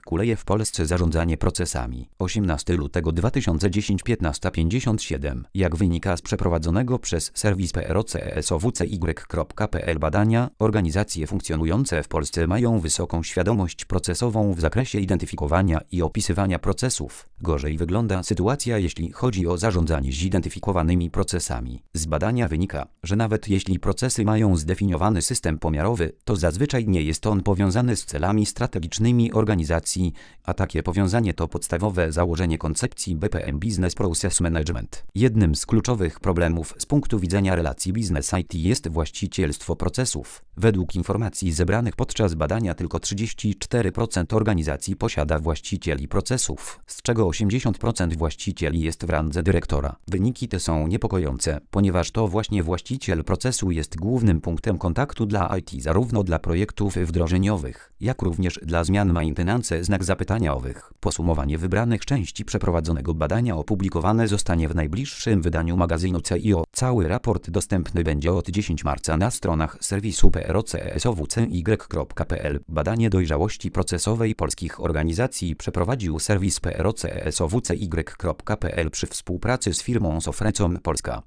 Kuleje w Polsce zarządzanie procesami. 18 lutego 2010 15:57. Jak wynika z przeprowadzonego przez serwis procesowcy.pl badania, organizacje funkcjonujące w Polsce mają wysoką świadomość procesową w zakresie identyfikowania i opisywania procesów. Gorzej wygląda sytuacja, jeśli chodzi o zarządzanie zidentyfikowanymi procesami. Z badania wynika, że nawet jeśli procesy mają zdefiniowany system pomiarowy, to zazwyczaj nie jest on powiązany z celami strategicznymi organizacji, a takie powiązanie to podstawowe założenie koncepcji BPM Business Process Management. Jednym z kluczowych problemów z punktu widzenia relacji Business IT jest właścicielstwo procesów. Według informacji zebranych podczas badania tylko 34% organizacji posiada właścicieli procesów, z czego 80% właścicieli jest w randze dyrektora. Wyniki te są niepokojące, ponieważ to właśnie właściciel procesu jest głównym punktem kontaktu dla IT zarówno dla projektów wdrożeniowych, jak również dla zmian maintenance znak zapytania owych. Podsumowanie wybranych części przeprowadzonego badania opublikowane zostanie w najbliższym wydaniu magazynu CIO. Cały raport dostępny będzie od 10 marca na stronach serwisu procesowcy.pl. Badanie dojrzałości procesowej polskich organizacji przeprowadził serwis procesowcy.pl przy współpracy z firmą Sofrecom Polska.